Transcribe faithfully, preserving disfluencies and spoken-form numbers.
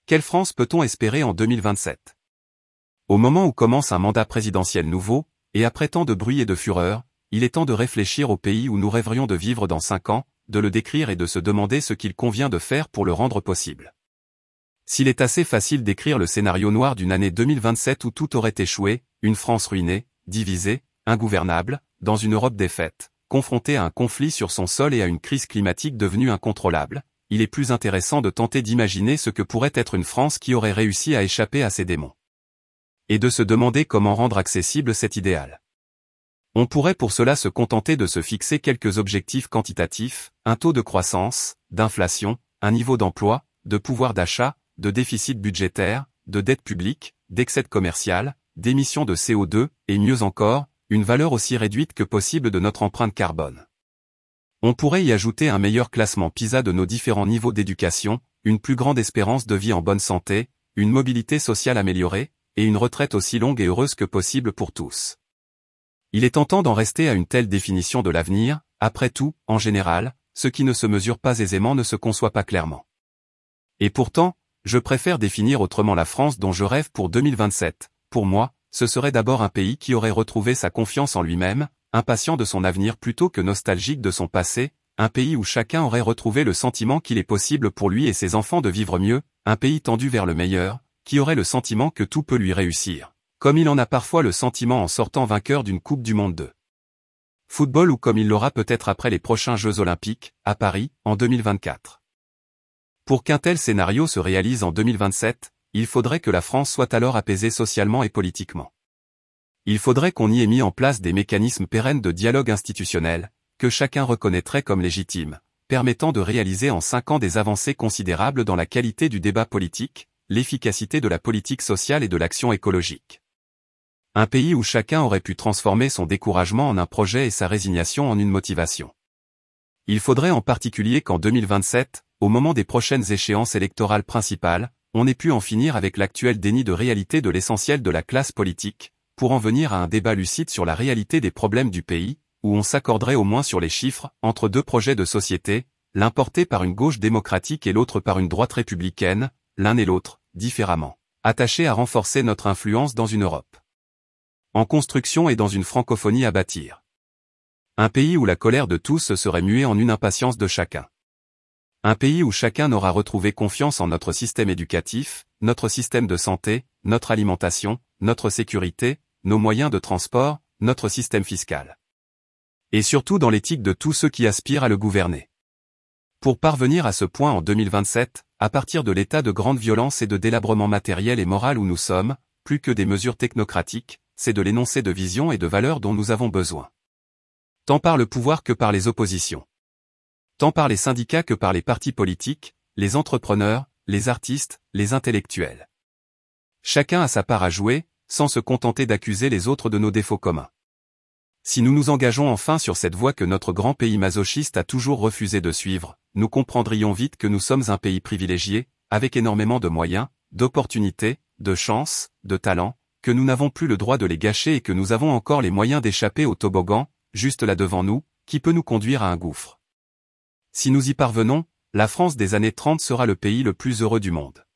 Quelle France peut-on espérer en deux mille vingt-sept? Au moment où commence un mandat présidentiel nouveau, et après tant de bruit et de fureur, il est temps de réfléchir au pays où nous rêverions de vivre dans cinq ans, de le décrire et de se demander ce qu'il convient de faire pour le rendre possible. S'il est assez facile d'écrire le scénario noir d'une année deux mille vingt-sept où tout aurait échoué, une France ruinée, divisée, ingouvernable, dans une Europe défaite, confrontée à un conflit sur son sol et à une crise climatique devenue incontrôlable, il est plus intéressant de tenter d'imaginer ce que pourrait être une France qui aurait réussi à échapper à ses démons. Et de se demander comment rendre accessible cet idéal. On pourrait pour cela se contenter de se fixer quelques objectifs quantitatifs, un taux de croissance, d'inflation, un niveau d'emploi, de pouvoir d'achat, de déficit budgétaire, de dette publique, d'excès commercial, d'émissions de C O deux, et mieux encore, une valeur aussi réduite que possible de notre empreinte carbone. On pourrait y ajouter un meilleur classement PISA de nos différents niveaux d'éducation, une plus grande espérance de vie en bonne santé, une mobilité sociale améliorée, et une retraite aussi longue et heureuse que possible pour tous. Il est tentant d'en rester à une telle définition de l'avenir, après tout, en général, ce qui ne se mesure pas aisément ne se conçoit pas clairement. Et pourtant, je préfère définir autrement la France dont je rêve pour deux mille vingt-sept. Pour moi, ce serait d'abord un pays qui aurait retrouvé sa confiance en lui-même, impatient de son avenir plutôt que nostalgique de son passé, un pays où chacun aurait retrouvé le sentiment qu'il est possible pour lui et ses enfants de vivre mieux, un pays tendu vers le meilleur, qui aurait le sentiment que tout peut lui réussir, comme il en a parfois le sentiment en sortant vainqueur d'une Coupe du Monde de football ou comme il l'aura peut-être après les prochains Jeux Olympiques, à Paris, en deux mille vingt-quatre. Pour qu'un tel scénario se réalise en deux mille vingt-sept, il faudrait que la France soit alors apaisée socialement et politiquement. Il faudrait qu'on y ait mis en place des mécanismes pérennes de dialogue institutionnel, que chacun reconnaîtrait comme légitimes, permettant de réaliser en cinq ans des avancées considérables dans la qualité du débat politique, l'efficacité de la politique sociale et de l'action écologique. Un pays où chacun aurait pu transformer son découragement en un projet et sa résignation en une motivation. Il faudrait en particulier qu'en deux mille vingt-sept, au moment des prochaines échéances électorales principales, on ait pu en finir avec l'actuel déni de réalité de l'essentiel de la classe politique, pour en venir à un débat lucide sur la réalité des problèmes du pays, où on s'accorderait au moins sur les chiffres, entre deux projets de société, l'un porté par une gauche démocratique et l'autre par une droite républicaine, l'un et l'autre, différemment, attachés à renforcer notre influence dans une Europe en construction et dans une francophonie à bâtir. Un pays où la colère de tous se serait muée en une impatience de chacun. Un pays où chacun aura retrouvé confiance en notre système éducatif, notre système de santé, notre alimentation, notre sécurité, nos moyens de transport, notre système fiscal. Et surtout dans l'éthique de tous ceux qui aspirent à le gouverner. Pour parvenir à ce point en deux mille vingt-sept, à partir de l'état de grande violence et de délabrement matériel et moral où nous sommes, plus que des mesures technocratiques, c'est de l'énoncé de vision et de valeurs dont nous avons besoin. Tant par le pouvoir que par les oppositions. Tant par les syndicats que par les partis politiques, les entrepreneurs, les artistes, les intellectuels. Chacun a sa part à jouer, sans se contenter d'accuser les autres de nos défauts communs. Si nous nous engageons enfin sur cette voie que notre grand pays masochiste a toujours refusé de suivre, nous comprendrions vite que nous sommes un pays privilégié, avec énormément de moyens, d'opportunités, de chances, de talents, que nous n'avons plus le droit de les gâcher et que nous avons encore les moyens d'échapper au toboggan, juste là devant nous, qui peut nous conduire à un gouffre. Si nous y parvenons, la France des années trente sera le pays le plus heureux du monde.